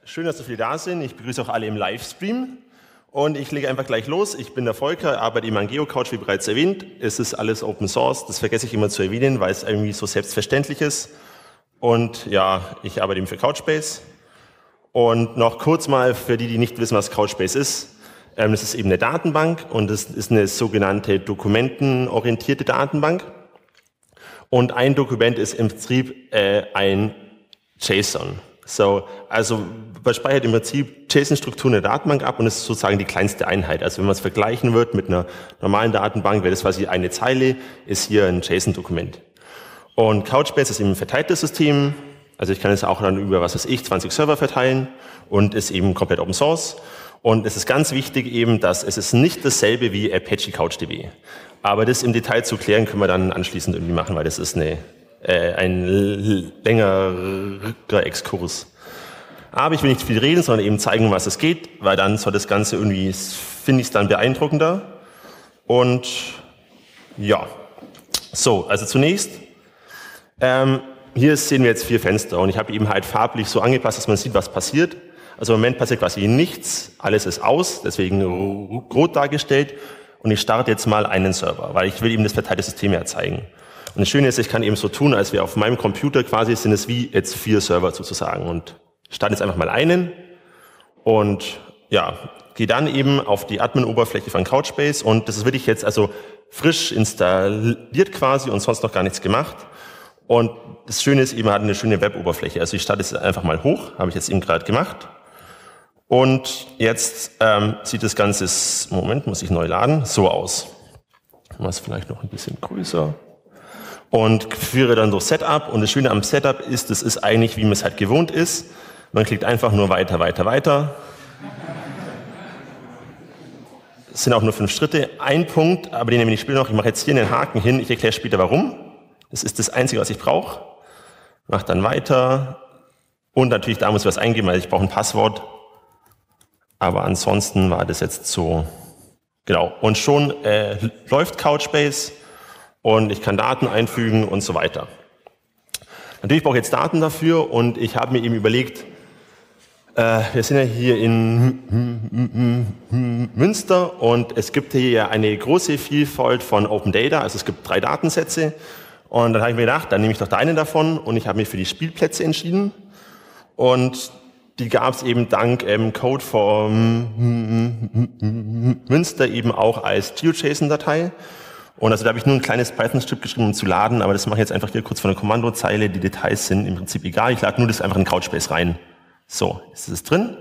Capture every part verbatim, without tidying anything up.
Schön, dass so viele da sind. Ich begrüße auch alle im Livestream. Und ich lege einfach gleich los. Ich bin der Volker, arbeite eben an GeoCouch, wie bereits erwähnt. Es ist alles Open Source. Das vergesse ich immer zu erwähnen, weil es irgendwie so selbstverständlich ist. Und ja, ich arbeite eben für Couchbase. Und noch kurz mal für die, die nicht wissen, was Couchbase ist. Ähm, das ist eben eine Datenbank und es ist eine sogenannte dokumentenorientierte Datenbank. Und ein Dokument ist im Prinzip äh, ein JSON. So, also man speichert im Prinzip JSON-Strukturen in der Datenbank ab und ist sozusagen die kleinste Einheit. Also wenn man es vergleichen wird mit einer normalen Datenbank, wäre das quasi eine Zeile, ist hier ein JSON-Dokument. Und Couchbase ist eben ein verteiltes System. Also ich kann es auch dann über, was weiß ich, zwanzig Server verteilen und ist eben komplett Open Source. Und es ist ganz wichtig eben, dass es ist nicht dasselbe wie Apache CouchDB. Aber das im Detail zu klären, können wir dann anschließend irgendwie machen, weil das ist eine Äh, ein längerer Exkurs. Aber ich will nicht viel reden, sondern eben zeigen, was es geht, weil dann soll das Ganze irgendwie, finde ich es dann beeindruckender. Und ja, so, also zunächst, ähm, hier sehen wir jetzt vier Fenster und ich habe eben halt farblich so angepasst, dass man sieht, was passiert. Also im Moment passiert quasi nichts, alles ist aus, deswegen rot dargestellt. Und ich starte jetzt mal einen Server, weil ich will eben das verteilte System ja zeigen. Und das Schöne ist, ich kann eben so tun, als wäre auf meinem Computer quasi, sind es wie jetzt vier Server sozusagen. Und ich starte jetzt einfach mal einen und ja, gehe dann eben auf die Admin-Oberfläche von Couchbase und das ist wirklich jetzt also frisch installiert quasi und sonst noch gar nichts gemacht. Und das Schöne ist eben, hat eine schöne Web-Oberfläche. Also ich starte es einfach mal hoch, habe ich jetzt eben gerade gemacht. Und jetzt ähm, sieht das Ganze, Moment, muss ich neu laden, so aus. Ich mache es vielleicht noch ein bisschen größer. Und führe dann durch Setup. Und das Schöne am Setup ist, das ist eigentlich, wie man es halt gewohnt ist. Man klickt einfach nur weiter, weiter, weiter. Es sind auch nur fünf Schritte. Ein Punkt, aber den nehme ich später noch. Ich mache jetzt hier einen Haken hin. Ich erkläre später, warum. Das ist das Einzige, was ich brauche. Mache dann weiter. Und natürlich, da muss ich was eingeben, weil ich brauche ein Passwort. Aber ansonsten war das jetzt so. Genau. Und schon äh, läuft Couchbase. Und ich kann Daten einfügen und so weiter. Natürlich brauche ich jetzt Daten dafür und ich habe mir eben überlegt, äh, wir sind ja hier in Münster und es gibt hier ja eine große Vielfalt von Open Data, also es gibt drei Datensätze und dann habe ich mir gedacht, dann nehme ich doch da einen davon und ich habe mich für die Spielplätze entschieden und die gab es eben dank ähm, Code von Münster eben auch als GeoJSON-Datei. Und also da habe ich nur ein kleines Python-Skript geschrieben, um zu laden, aber das mache ich jetzt einfach hier kurz von der Kommandozeile. Die Details sind im Prinzip egal. Ich lade nur das einfach in Couchbase rein. So, jetzt ist es drin.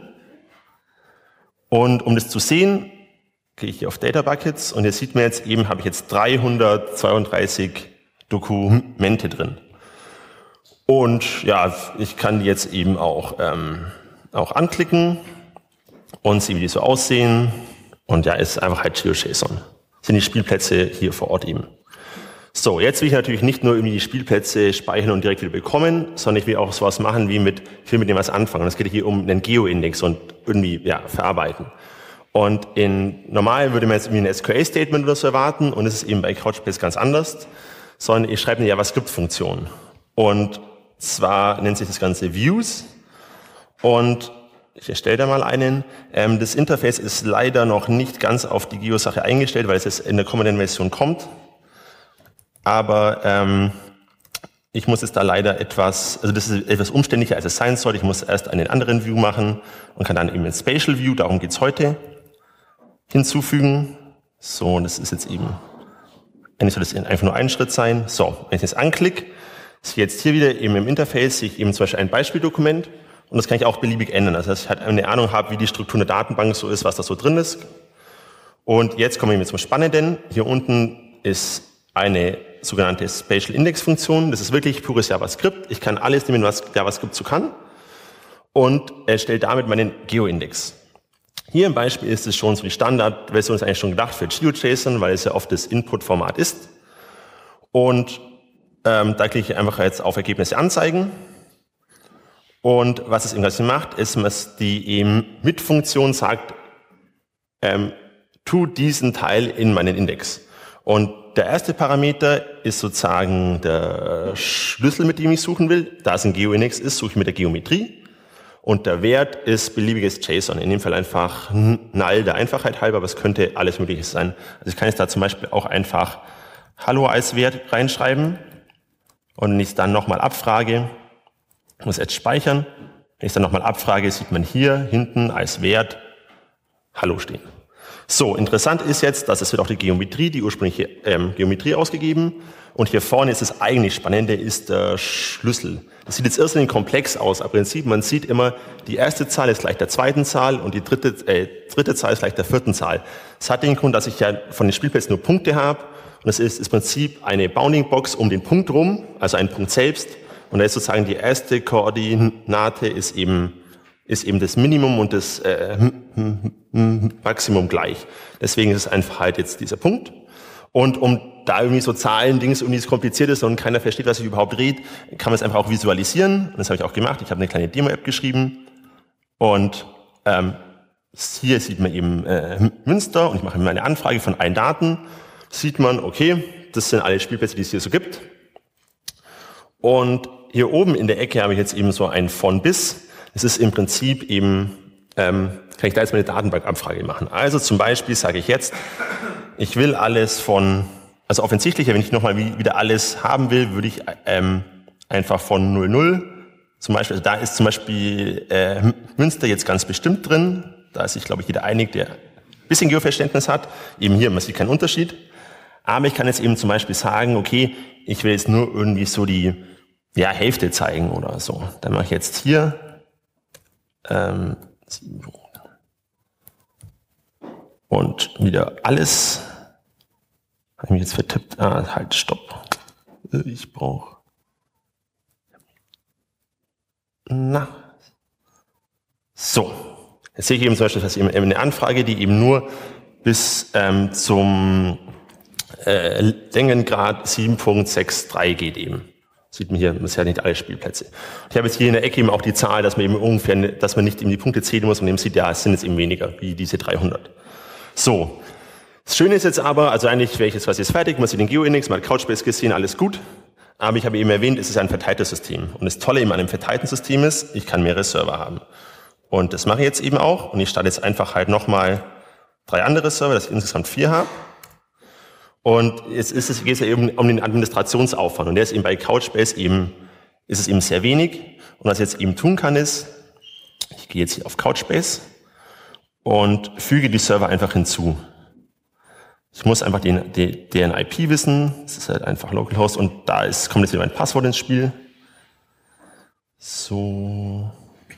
Und um das zu sehen, gehe ich hier auf Data Buckets und hier sieht man jetzt eben, habe ich jetzt dreihundertzweiunddreißig Dokumente drin. Und ja, ich kann die jetzt eben auch, ähm, auch anklicken und sehen, wie die so aussehen. Und ja, ist einfach halt GeoJSON. Sind die Spielplätze hier vor Ort eben. So, jetzt will ich natürlich nicht nur irgendwie die Spielplätze speichern und direkt wieder bekommen, sondern ich will auch sowas machen wie mit, ich will mit dem was anfangen. Es geht hier um einen Geo-Index und irgendwie, ja, verarbeiten. Und in normal würde man jetzt irgendwie ein S Q L-Statement oder so erwarten und es ist eben bei Couchbase ganz anders, sondern ich schreibe eine JavaScript-Funktion. Und zwar nennt sich das Ganze Views und ich erstelle da mal einen. Ähm, das Interface ist leider noch nicht ganz auf die Geo-Sache eingestellt, weil es jetzt in der kommenden Version kommt. Aber ähm, ich muss jetzt da leider etwas, also das ist etwas umständlicher, als es sein soll. Ich muss erst einen anderen View machen und kann dann eben ein Spatial View, darum geht's heute, hinzufügen. So, das ist jetzt eben, eigentlich soll das einfach nur ein Schritt sein. So, wenn ich das anklicke, sehe jetzt hier wieder eben im Interface, sehe ich eben zum Beispiel ein Beispieldokument. Und das kann ich auch beliebig ändern. Also dass ich halt eine Ahnung habe, wie die Struktur der Datenbank so ist, was da so drin ist. Und jetzt kommen wir zum Spannenden. Hier unten ist eine sogenannte Spatial Index Funktion. Das ist wirklich pures JavaScript. Ich kann alles nehmen, was JavaScript so kann. Und erstelle damit meinen Geo-Index. Hier im Beispiel ist es schon so, die Standardversion ist eigentlich schon gedacht für GeoJSON, weil es ja oft das Input-Format ist. Und ähm, da klicke ich einfach jetzt auf Ergebnisse anzeigen. Und was es eben ganz macht, ist, dass die eben Mit-Funktion sagt, ähm, tu diesen Teil in meinen Index. Und der erste Parameter ist sozusagen der Schlüssel, mit dem ich suchen will. Da es ein Geo-Index ist, suche ich mit der Geometrie. Und der Wert ist beliebiges JSON, in dem Fall einfach null der Einfachheit halber, aber es könnte alles Mögliche sein. Also ich kann jetzt da zum Beispiel auch einfach Hallo als Wert reinschreiben und wenn ich es dann nochmal abfrage, muss jetzt speichern. Wenn ich es dann nochmal abfrage, sieht man hier hinten als Wert Hallo stehen. So, interessant ist jetzt, dass es wird auch die Geometrie, die ursprüngliche ähm, Geometrie ausgegeben. Und hier vorne ist das eigentlich Spannende, ist der Schlüssel. Das sieht jetzt irrsinnig komplex aus, aber im Prinzip, man sieht immer, die erste Zahl ist gleich der zweiten Zahl und die dritte, äh, dritte Zahl ist gleich der vierten Zahl. Das hat den Grund, dass ich ja von den Spielplätzen nur Punkte habe. Und das ist im Prinzip eine Bounding-Box um den Punkt rum, also ein Punkt selbst. Und da ist sozusagen die erste Koordinate ist eben, ist eben das Minimum und das äh, Maximum gleich. Deswegen ist es einfach halt jetzt dieser Punkt. Und um da irgendwie so Zahlen-Dings irgendwie so kompliziert ist und keiner versteht, was ich überhaupt rede, kann man es einfach auch visualisieren. Und das habe ich auch gemacht. Ich habe eine kleine Demo-App geschrieben. Und ähm, hier sieht man eben äh, Münster und ich mache mir eine Anfrage von allen Daten. Sieht man, okay, das sind alle Spielplätze, die es hier so gibt. Und hier oben in der Ecke habe ich jetzt eben so ein von bis. Das ist im Prinzip eben, ähm, kann ich da jetzt meine Datenbankabfrage machen. Also zum Beispiel sage ich jetzt, ich will alles von, also offensichtlicher, wenn ich nochmal wieder alles haben will, würde ich ähm, einfach von null null, zum Beispiel, also da ist zum Beispiel äh, Münster jetzt ganz bestimmt drin. Da ist sich, glaube ich, jeder einig, der ein bisschen Geoverständnis hat. Eben hier, man sieht keinen Unterschied. Aber ich kann jetzt eben zum Beispiel sagen, okay, ich will jetzt nur irgendwie so die ja, Hälfte zeigen oder so. Dann mache ich jetzt hier ähm, und wieder alles. Habe ich mich jetzt vertippt? Ah, halt, stopp. Ich brauche. Na. So. Jetzt sehe ich eben zum Beispiel, dass eben eine Anfrage, die eben nur bis ähm, zum äh, Längengrad sieben Punkt sechs drei geht eben. Sieht man hier, man sieht ja nicht alle Spielplätze. Ich habe jetzt hier in der Ecke eben auch die Zahl, dass man eben ungefähr, dass man nicht eben die Punkte zählen muss und eben sieht, ja, es sind jetzt eben weniger, wie diese dreihundert. So. Das Schöne ist jetzt aber, also eigentlich wäre ich jetzt quasi jetzt fertig, man sieht den GeoIndex, man hat Couchbase gesehen, alles gut. Aber ich habe eben erwähnt, es ist ein verteiltes System. Und das Tolle eben an einem verteilten System ist, ich kann mehrere Server haben. Und das mache ich jetzt eben auch. Und ich starte jetzt einfach halt nochmal drei andere Server, dass ich insgesamt vier habe. Und jetzt ist es, geht es ja eben um den Administrationsaufwand. Und der ist eben bei Couchbase eben, ist es eben sehr wenig. Und was ich jetzt eben tun kann ist, ich gehe jetzt hier auf Couchbase und füge die Server einfach hinzu. Ich muss einfach den, den, deren I P wissen. Das ist halt einfach Localhost. Und da ist, kommt jetzt wieder mein Passwort ins Spiel. So.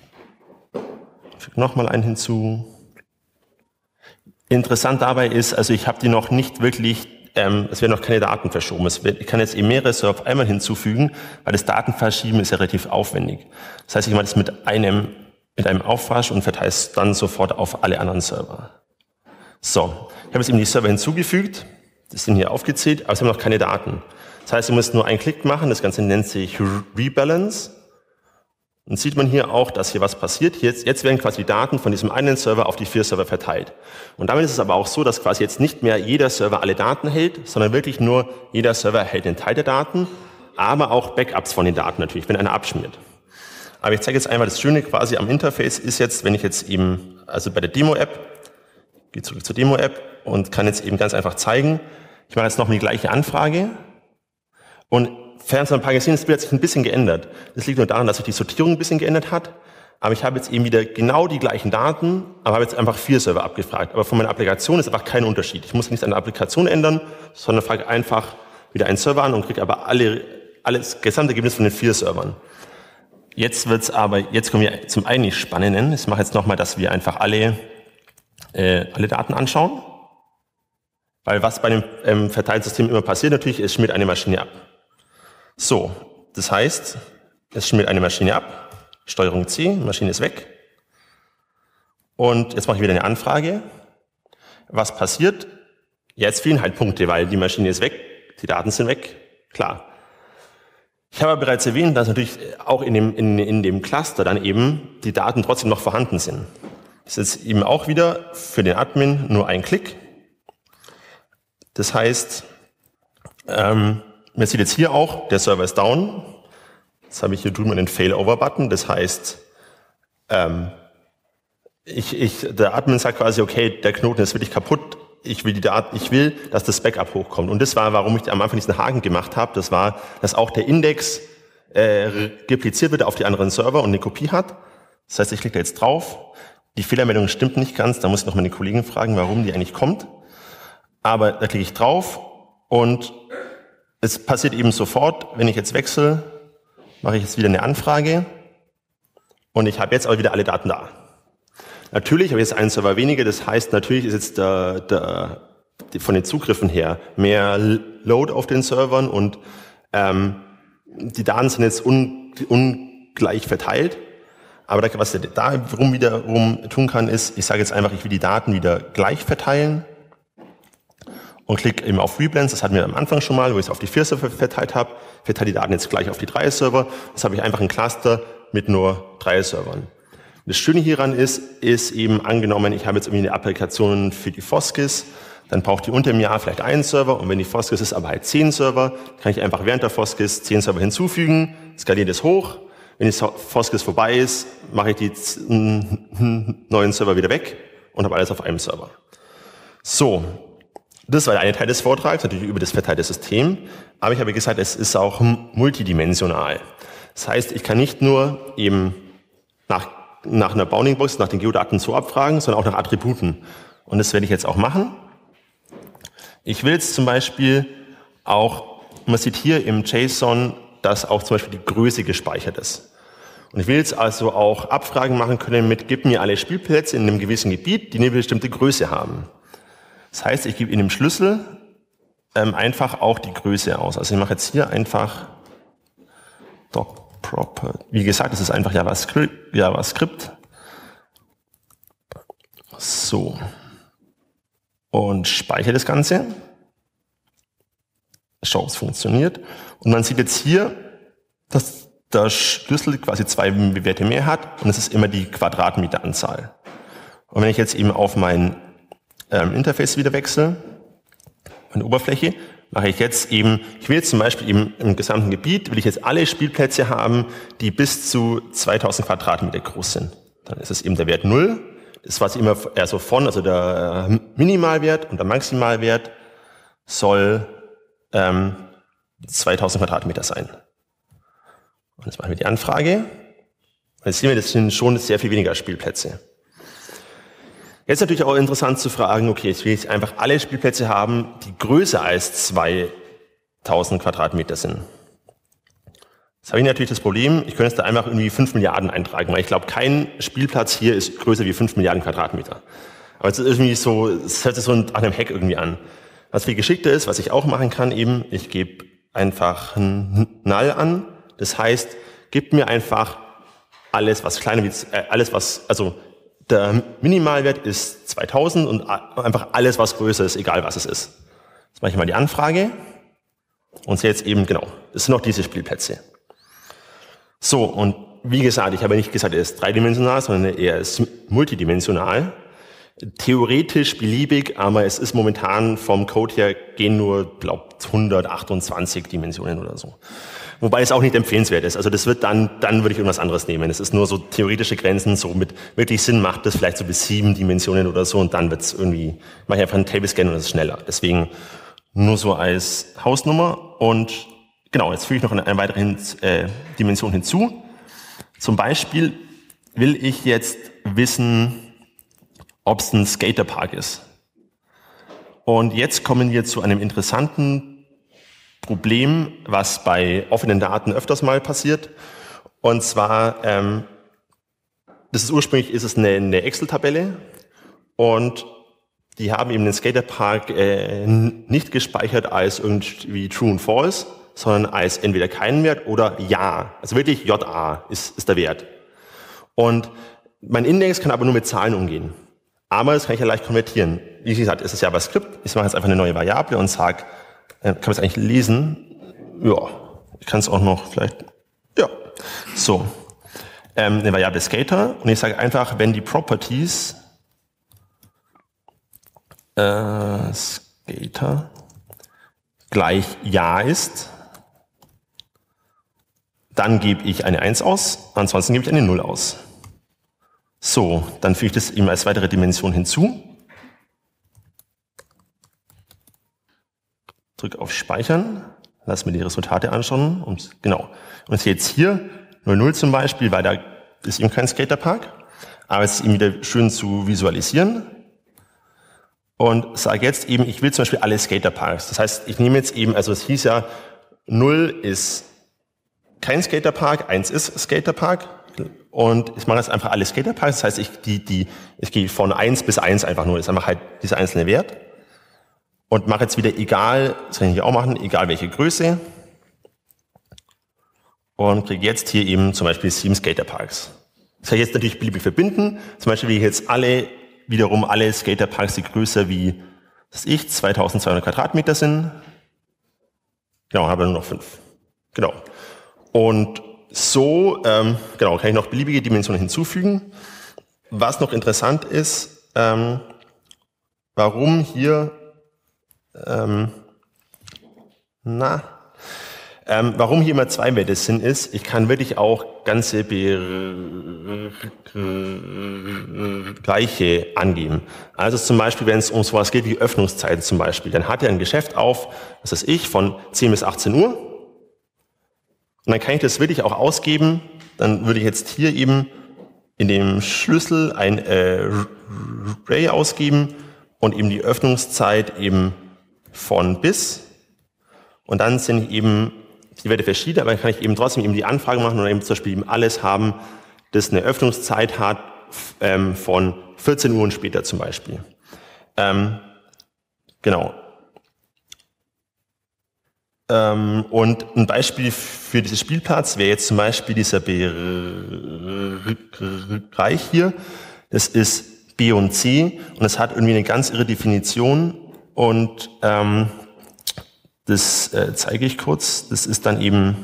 Ich füge nochmal einen hinzu. Interessant dabei ist, also ich habe die noch nicht wirklich, ähm, es werden noch keine Daten verschoben. Es wird, ich kann jetzt eben mehrere Server auf einmal hinzufügen, weil das Datenverschieben ist ja relativ aufwendig. Das heißt, ich mache das mit einem, mit einem Aufwasch und verteile es dann sofort auf alle anderen Server. So, ich habe jetzt eben die Server hinzugefügt, das sind hier aufgezählt, aber es haben noch keine Daten. Das heißt, ihr müsst nur einen Klick machen, das Ganze nennt sich Rebalance. Und sieht man hier auch, dass hier was passiert. Jetzt, jetzt werden quasi die Daten von diesem einen Server auf die vier Server verteilt. Und damit ist es aber auch so, dass quasi jetzt nicht mehr jeder Server alle Daten hält, sondern wirklich nur jeder Server hält den Teil der Daten, aber auch Backups von den Daten natürlich, wenn einer abschmiert. Aber ich zeige jetzt einmal, das Schöne quasi am Interface ist jetzt, wenn ich jetzt eben, also bei der Demo-App, gehe zurück zur Demo-App und kann jetzt eben ganz einfach zeigen, ich mache jetzt noch die gleiche Anfrage und Fernseher ein paar gesehen, das Bild hat sich ein bisschen geändert. Das liegt nur daran, dass sich die Sortierung ein bisschen geändert hat. Aber ich habe jetzt eben wieder genau die gleichen Daten, aber habe jetzt einfach vier Server abgefragt. Aber von meiner Applikation ist einfach kein Unterschied. Ich muss nichts an der Applikation ändern, sondern frage einfach wieder einen Server an und kriege aber alle, alles gesamte Ergebnis von den vier Servern. Jetzt wird's aber, jetzt kommen wir zum eigentlich Spannenden. Ich mache jetzt nochmal, dass wir einfach alle, äh, alle Daten anschauen. Weil was bei einem ähm, Verteilsystem immer passiert natürlich, es schmiert eine Maschine ab. So, das heißt, es schmiert eine Maschine ab, Steuerung C, Maschine ist weg. Und jetzt mache ich wieder eine Anfrage. Was passiert? Jetzt fehlen halt Punkte, weil die Maschine ist weg, die Daten sind weg, klar. Ich habe bereits erwähnt, dass natürlich auch in dem, in, in dem Cluster dann eben die Daten trotzdem noch vorhanden sind. Das ist eben auch wieder für den Admin nur ein Klick. Das heißt, ähm, man sieht jetzt hier auch, der Server ist down. Jetzt habe ich hier drüben einen Failover-Button. Das heißt, ähm, ich, ich, der Admin sagt quasi, okay, der Knoten ist wirklich kaputt, ich will, die Daten, ich will, dass das Backup hochkommt. Und das war, warum ich am Anfang diesen Haken gemacht habe, das war, dass auch der Index äh, repliziert wird auf die anderen Server und eine Kopie hat. Das heißt, ich klicke da jetzt drauf, die Fehlermeldung stimmt nicht ganz, da muss ich noch meine Kollegen fragen, warum die eigentlich kommt. Aber da klicke ich drauf und es passiert eben sofort, wenn ich jetzt wechsle, mache ich jetzt wieder eine Anfrage und ich habe jetzt auch wieder alle Daten da. Natürlich habe ich jetzt einen Server weniger, das heißt, natürlich ist jetzt der, der, die, von den Zugriffen her mehr Load auf den Servern und ähm, die Daten sind jetzt un, ungleich verteilt. Aber da, was ich da rum wiederum tun kann, ist, ich sage jetzt einfach, ich will die Daten wieder gleich verteilen und klicke eben auf Reblends. Das hatten wir am Anfang schon mal, wo ich es auf die vier Server verteilt habe. Ich verteile die Daten jetzt gleich auf die drei Server. Jetzt habe ich einfach ein Cluster mit nur drei Servern. Das Schöne hieran ist, ist eben angenommen, ich habe jetzt irgendwie eine Applikation für die Foskis, dann braucht die unter dem Jahr vielleicht einen Server und wenn die Foskis ist aber halt zehn Server, kann ich einfach während der Foskis zehn Server hinzufügen, skaliere das hoch. Wenn die Foskis vorbei ist, mache ich die neuen Server wieder weg und habe alles auf einem Server. So, das war der eine Teil des Vortrags, natürlich über das verteilte System, aber ich habe gesagt, es ist auch multidimensional. Das heißt, ich kann nicht nur eben nach nach einer Bounding-Box, nach den Geodaten so abfragen, sondern auch nach Attributen. Und das werde ich jetzt auch machen. Ich will jetzt zum Beispiel auch, man sieht hier im JSON, dass auch zum Beispiel die Größe gespeichert ist. Und ich will jetzt also auch Abfragen machen können mit, gib mir alle Spielplätze in einem gewissen Gebiet, die eine bestimmte Größe haben. Das heißt, ich gebe in dem Schlüssel ähm, einfach auch die Größe aus. Also ich mache jetzt hier einfach doc proper. Wie gesagt, es ist einfach JavaScript. JavaScript. So. Und speichere das Ganze. Schau, ob es funktioniert. Und man sieht jetzt hier, dass der Schlüssel quasi zwei Werte mehr hat und es ist immer die Quadratmeteranzahl. Und wenn ich jetzt eben auf mein ähm, Interface wieder wechsle, meine Oberfläche, mache ich jetzt eben, ich will jetzt zum Beispiel eben im gesamten Gebiet, will ich jetzt alle Spielplätze haben, die bis zu zweitausend Quadratmeter groß sind. Dann ist es eben der Wert null. Das war immer also von, also der Minimalwert und der Maximalwert soll ähm, zweitausend Quadratmeter sein. Und jetzt machen wir die Anfrage. Und jetzt sehen wir, das sind schon sehr viel weniger Spielplätze. Jetzt natürlich auch interessant zu fragen, okay, jetzt will ich einfach alle Spielplätze haben, die größer als zweitausend Quadratmeter sind. Jetzt habe ich natürlich das Problem, ich könnte jetzt da einfach irgendwie fünf Milliarden eintragen, weil ich glaube, kein Spielplatz hier ist größer wie fünf Milliarden Quadratmeter. Aber es ist irgendwie so, es hört sich so nach einem Hack irgendwie an. Was viel geschickter ist, was ich auch machen kann eben, ich gebe einfach ein Null an. Das heißt, gib mir einfach alles, was kleiner wie, äh, alles was, also der Minimalwert ist zweitausend und einfach alles, was größer ist, egal was es ist. Jetzt mache ich mal die Anfrage und sehe jetzt eben, genau, das sind noch diese Spielplätze. So, und wie gesagt, ich habe nicht gesagt, er ist dreidimensional, sondern er ist multidimensional. Theoretisch beliebig, aber es ist momentan vom Code her gehen nur, glaube ich, hundertachtundzwanzig Dimensionen oder so. Wobei es auch nicht empfehlenswert ist. Also das wird dann, dann würde ich irgendwas anderes nehmen. Es ist nur so theoretische Grenzen, so mit wirklich Sinn macht das vielleicht so bis sieben Dimensionen oder so und dann wird es irgendwie, mache ich einfach einen Tablescan und das ist schneller. Deswegen nur so als Hausnummer und genau, jetzt füge ich noch eine, eine weitere äh, Dimension hinzu. Zum Beispiel will ich jetzt wissen, ob es ein Skaterpark ist. Und jetzt kommen wir zu einem interessanten Problem, was bei offenen Daten öfters mal passiert. Und zwar, ähm, das ist ursprünglich ist es eine, eine Excel-Tabelle und die haben eben den Skaterpark äh, nicht gespeichert als irgendwie True und False, sondern als entweder keinen Wert oder Ja. Also wirklich J A ist, ist der Wert. Und mein Index kann aber nur mit Zahlen umgehen. Aber das kann ich ja leicht konvertieren. Wie gesagt, es ist JavaScript. Ich mache jetzt einfach eine neue Variable und sage, kann man es eigentlich lesen? Ja, ich kann es auch noch vielleicht, ja, so. Ähm, eine Variable Skater und ich sage einfach, wenn die Properties äh, Skater gleich Ja ist, dann gebe ich eine eins aus, ansonsten gebe ich eine null aus. So, dann füge ich das eben als weitere Dimension hinzu. Drücke auf Speichern, lass mir die Resultate anschauen. Und, genau. Und ich sehe jetzt hier null null zum Beispiel, weil da ist eben kein Skaterpark. Aber es ist eben wieder schön zu visualisieren. Und sage jetzt eben, ich will zum Beispiel alle Skaterparks. Das heißt, ich nehme jetzt eben, also es hieß ja, null ist kein Skaterpark, eins ist Skaterpark. Und ich mache jetzt einfach alle Skaterparks. Das heißt, ich, die, die, ich gehe von eins bis eins einfach nur. Das ist einfach halt dieser einzelne Wert. Und mache jetzt wieder egal, das kann ich hier auch machen, egal welche Größe. Und kriege jetzt hier eben zum Beispiel sieben Skaterparks. Das kann ich jetzt natürlich beliebig verbinden. Zum Beispiel will ich jetzt alle, wiederum alle Skaterparks, die größer wie, was weiß ich, zweitausendzweihundert Quadratmeter sind. Genau, habe nur noch fünf. Genau. Und so, ähm, genau, kann ich noch beliebige Dimensionen hinzufügen. Was noch interessant ist, ähm, warum hier Ähm, na, ähm, warum hier immer zwei Werte sind, ist, ich kann wirklich auch ganze Bereiche angeben. Also zum Beispiel, wenn es um sowas geht wie Öffnungszeiten zum Beispiel, dann hat er ein Geschäft auf, was weiß ich, von zehn bis achtzehn Uhr. Und dann kann ich das wirklich auch ausgeben. Dann würde ich jetzt hier eben in dem Schlüssel ein äh, Array ausgeben und eben die Öffnungszeit eben von bis, und dann sind eben die Werte verschieden, aber dann kann ich eben trotzdem eben die Anfrage machen und eben zum Beispiel eben alles haben, das eine Öffnungszeit hat ähm, von vierzehn Uhr und später zum Beispiel. Ähm, genau. Ähm, und ein Beispiel für diesen Spielplatz wäre jetzt zum Beispiel dieser Bereich hier. Das ist B und C und es hat irgendwie eine ganz irre Definition. Und ähm, das äh, zeige ich kurz. Das ist dann eben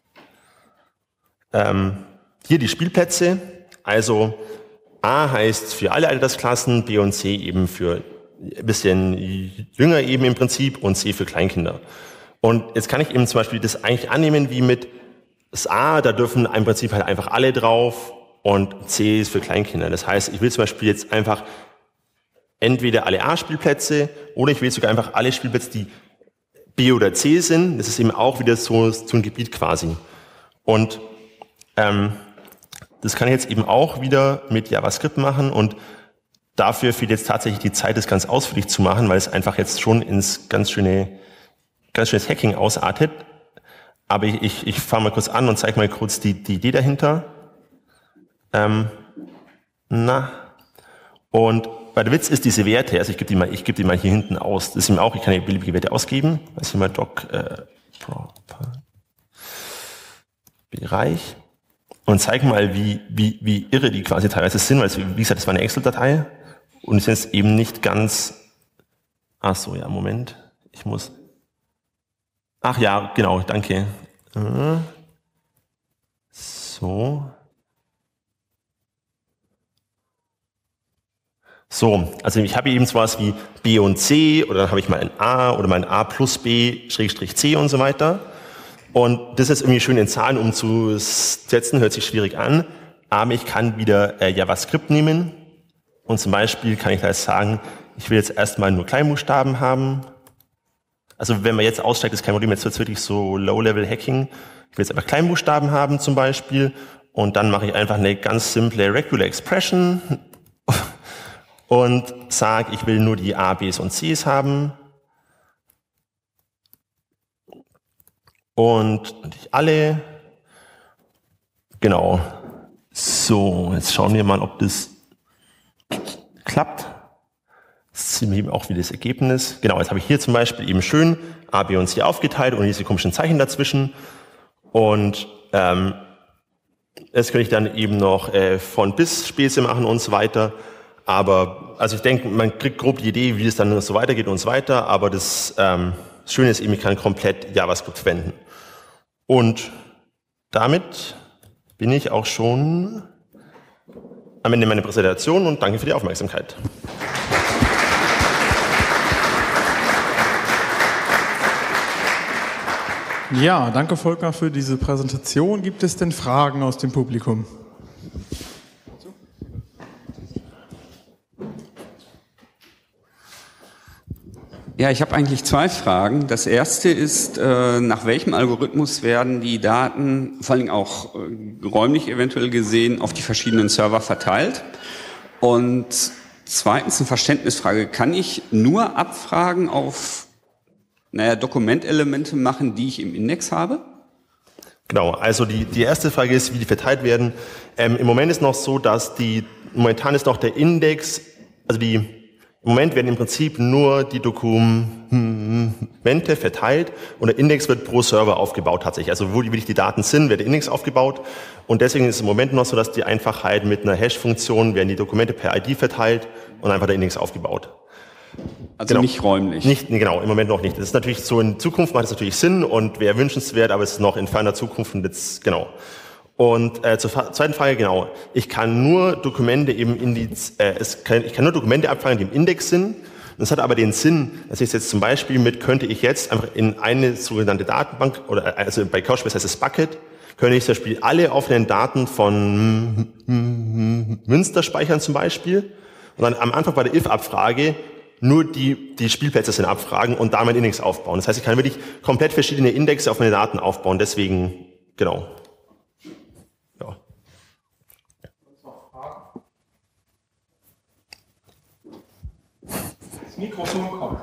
ähm, hier die Spielplätze. Also A heißt für alle Altersklassen, B und C eben für ein bisschen jünger eben im Prinzip und C für Kleinkinder. Und jetzt kann ich eben zum Beispiel das eigentlich annehmen wie mit das A, da dürfen im Prinzip halt einfach alle drauf und C ist für Kleinkinder. Das heißt, ich will zum Beispiel jetzt einfach entweder alle A-Spielplätze oder ich will sogar einfach alle Spielplätze, die B oder C sind. Das ist eben auch wieder so, so ein Gebiet quasi. Und ähm, das kann ich jetzt eben auch wieder mit JavaScript machen und dafür fehlt jetzt tatsächlich die Zeit, das ganz ausführlich zu machen, weil es einfach jetzt schon ins ganz schöne, ganz schönes Hacking ausartet. Aber ich, ich, ich fange mal kurz an und zeige mal kurz die, die Idee dahinter. Ähm, na, und weil der Witz ist, diese Werte, also ich gebe die mal, ich gebe die mal hier hinten aus. Das ist eben auch, ich kann hier beliebige Werte ausgeben. Also hier mal doc äh, proper Bereich und zeige mal, wie, wie, wie irre die quasi teilweise sind, weil, wie gesagt, das war eine Excel-Datei und es ist eben nicht ganz, ach so, ja, Moment, ich muss, ach ja, genau, danke. So. So, also ich habe eben sowas wie B und C oder dann habe ich mal ein A oder mal ein A plus B Schrägstrich C und so weiter. Und das ist irgendwie schön in Zahlen umzusetzen, hört sich schwierig an, aber ich kann wieder äh, JavaScript nehmen und zum Beispiel kann ich da jetzt sagen, ich will jetzt erstmal nur Kleinbuchstaben haben. Also wenn man jetzt aussteigt, ist kein Problem, jetzt wird es wirklich so Low-Level-Hacking. Ich will jetzt einfach Kleinbuchstaben haben zum Beispiel und dann mache ich einfach eine ganz simple Regular Expression und sage, ich will nur die A, Bs und Cs haben. Und natürlich alle. Genau. So, jetzt schauen wir mal, ob das klappt. Das sehen wir eben auch wieder das Ergebnis. Genau, jetzt habe ich hier zum Beispiel eben schön A, B und C aufgeteilt und diese komischen Zeichen dazwischen. Und ähm, jetzt könnte ich dann eben noch äh, von bis Späße machen und so weiter. Aber, also ich denke, man kriegt grob die Idee, wie es dann so weitergeht und so weiter, aber das, ähm, das Schöne ist eben, ich kann komplett JavaScript verwenden. Und damit bin ich auch schon am Ende meiner Präsentation und danke für die Aufmerksamkeit. Ja, danke Volker für diese Präsentation. Gibt es denn Fragen aus dem Publikum? Ja, ich habe eigentlich zwei Fragen. Das erste ist, äh, nach welchem Algorithmus werden die Daten, vor allem auch äh, räumlich eventuell gesehen, auf die verschiedenen Server verteilt? Und zweitens eine Verständnisfrage. Kann ich nur Abfragen auf, naja, Dokumentelemente machen, die ich im Index habe? Genau, also die, die erste Frage ist, wie die verteilt werden. Ähm, im Moment ist noch so, dass die, momentan ist noch der Index, also die, im Moment werden im Prinzip nur die Dokumente verteilt und der Index wird pro Server aufgebaut tatsächlich. Also wo die, wirklich die Daten sind, wird der Index aufgebaut und deswegen ist es im Moment noch so, dass die Einfachheit mit einer Hash-Funktion werden die Dokumente per I D verteilt und einfach der Index aufgebaut. Also genau. Nicht räumlich? Nicht, nee, genau, im Moment noch nicht. Das ist natürlich so, in Zukunft macht das natürlich Sinn und wäre wünschenswert, aber es ist noch in ferner Zukunft und jetzt, genau. Und äh, zur zweiten Frage, genau. Ich kann nur Dokumente eben in die, äh, es kann, ich kann nur Dokumente abfragen, die im Index sind. Das hat aber den Sinn, dass ich jetzt zum Beispiel mit, könnte ich jetzt einfach in eine sogenannte Datenbank, oder also bei Couchbase heißt es Bucket, könnte ich zum Beispiel alle offenen Daten von Münster speichern zum Beispiel. Und dann am Anfang bei der if-Abfrage nur die, die Spielplätze sind abfragen und da mein Index aufbauen. Das heißt, ich kann wirklich komplett verschiedene Indexe auf meine Daten aufbauen. Deswegen, genau. Ja. Das Mikrofon kommt.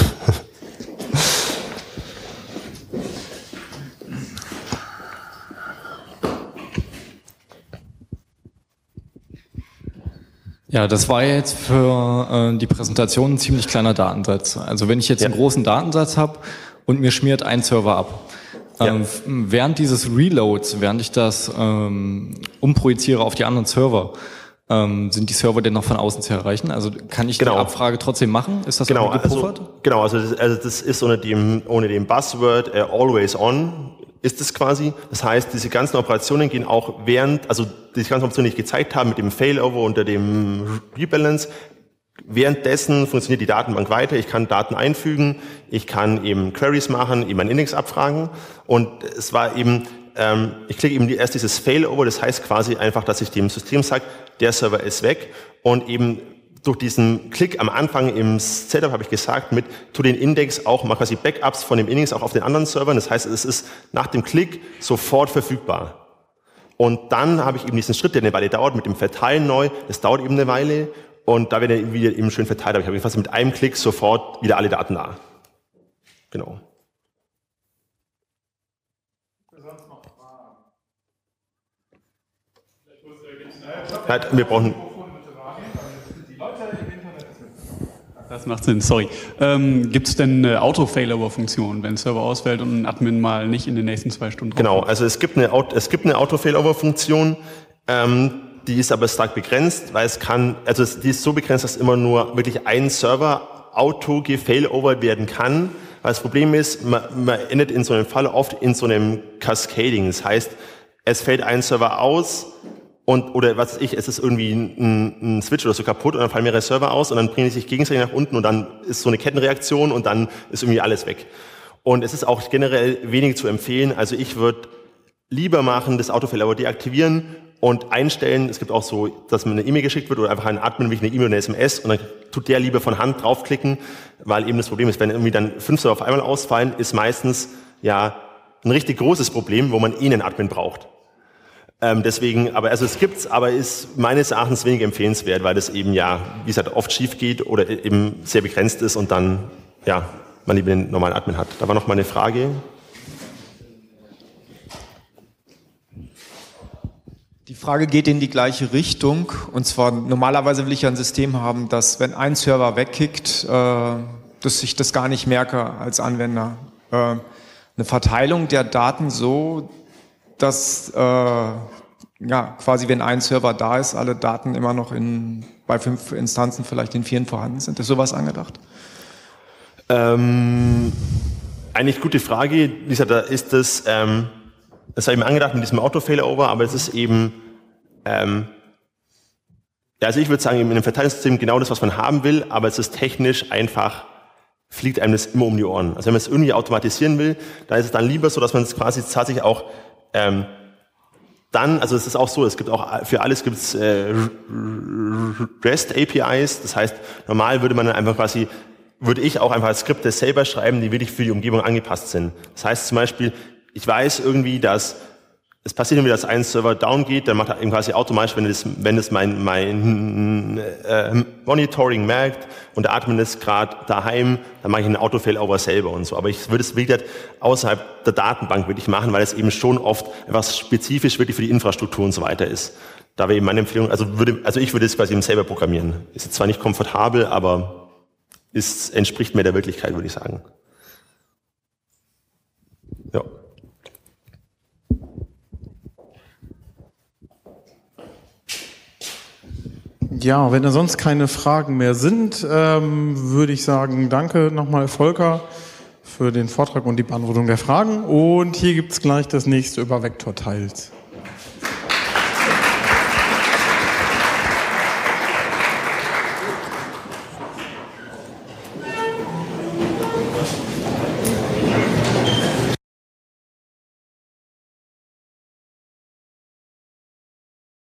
Ja, das war jetzt für äh, die Präsentation ein ziemlich kleiner Datensatz. Also wenn ich jetzt ja. einen großen Datensatz habe und mir schmiert ein Server ab, ja. ähm, während dieses Reloads, während ich das ähm, umprojiziere auf die anderen Server, ähm, sind die Server denn noch von außen zu erreichen? Also kann ich genau. die Abfrage trotzdem machen? Ist das genau, gepuffert? Also, genau, also das, also das ist ohne dem, ohne dem Buzzword uh, always on. Ist es quasi. Das heißt, diese ganzen Operationen gehen auch während, also diese ganzen Operationen, die ich gezeigt habe, mit dem Failover unter dem Rebalance, währenddessen funktioniert die Datenbank weiter. Ich kann Daten einfügen, ich kann eben Queries machen, eben einen Index abfragen. Und es war eben, ähm, ich klicke eben erst dieses Failover, das heißt quasi einfach, dass ich dem System sage, der Server ist weg und eben durch diesen Klick am Anfang im Setup habe ich gesagt, mit tu den Index auch, mach quasi Backups von dem Index auch auf den anderen Servern. Das heißt, es ist nach dem Klick sofort verfügbar. Und dann habe ich eben diesen Schritt, der eine Weile dauert, mit dem Verteilen neu. Das dauert eben eine Weile und da wird er wieder eben schön verteilt. Aber ich habe quasi mit einem Klick sofort wieder alle Daten da. Genau. Sonst noch Fragen? Ja, wir brauchen Das macht Sinn, sorry. Ähm, gibt es denn eine Auto-Failover-Funktion, wenn Server ausfällt und ein Admin mal nicht in den nächsten zwei Stunden Genau, kommt? Also es gibt eine, es gibt eine Auto-Failover-Funktion, ähm, die ist aber stark begrenzt, weil es kann, also es, die ist so begrenzt, dass immer nur wirklich ein Server auto gefailovert werden kann. Weil das Problem ist, man, man endet in so einem Fall oft in so einem Cascading. Das heißt, es fällt ein Server aus, und, oder was weiß ich, es ist irgendwie ein, ein Switch oder so kaputt und dann fallen mehrere Server aus und dann bringen die sich gegenseitig nach unten und dann ist so eine Kettenreaktion und dann ist irgendwie alles weg. Und es ist auch generell wenig zu empfehlen. Also ich würde lieber machen, das Autofailover deaktivieren und einstellen. Es gibt auch so, dass mir eine E-Mail geschickt wird oder einfach ein Admin wie eine E-Mail oder eine S M S und dann tut der lieber von Hand draufklicken, weil eben das Problem ist, wenn irgendwie dann fünf Server auf einmal ausfallen, ist meistens ja ein richtig großes Problem, wo man eh einen Admin braucht. Ähm, deswegen, aber also es gibt's, aber ist meines Erachtens wenig empfehlenswert, weil das eben ja, wie gesagt, oft schief geht oder eben sehr begrenzt ist und dann ja man lieber den normalen Admin hat. Da war noch mal eine Frage. Die Frage geht in die gleiche Richtung und zwar normalerweise will ich ja ein System haben, dass wenn ein Server wegkickt, äh, dass ich das gar nicht merke als Anwender. Äh, eine Verteilung der Daten so, dass äh, ja quasi wenn ein Server da ist, alle Daten immer noch in bei fünf Instanzen vielleicht in vieren vorhanden sind. Ist sowas angedacht? Ähm, eigentlich gute Frage. Lisa, da ist das, ähm, das habe ich mir angedacht mit diesem Auto-Failover, aber es ist eben, ähm, ja, also ich würde sagen, in einem Verteilungssystem genau das, was man haben will, aber es ist technisch einfach, fliegt einem das immer um die Ohren. Also wenn man es irgendwie automatisieren will, dann ist es dann lieber so, dass man es quasi tatsächlich auch Ähm, dann, also es ist auch so, es gibt auch für alles gibt es äh, REST A P Is, das heißt, normal würde man dann einfach quasi würde ich auch einfach Skripte selber schreiben, die wirklich für die Umgebung angepasst sind. Das heißt zum Beispiel, ich weiß irgendwie, dass es passiert irgendwie, dass ein Server down geht, dann macht er eben quasi automatisch, wenn das, wenn das mein, mein äh, Monitoring merkt und der Admin ist gerade daheim, dann mache ich einen Auto-Failover selber und so. Aber ich würde es wieder außerhalb der Datenbank wirklich machen, weil es eben schon oft etwas spezifisch wirklich für die Infrastruktur und so weiter ist. Da wäre eben meine Empfehlung, also würde, also ich würde es quasi eben selber programmieren. Ist jetzt zwar nicht komfortabel, aber ist, entspricht mehr der Wirklichkeit, würde ich sagen. Ja. Ja, wenn da sonst keine Fragen mehr sind, ähm, würde ich sagen, danke nochmal Volker für den Vortrag und die Beantwortung der Fragen. Und hier gibt's gleich das nächste über Vektortiles.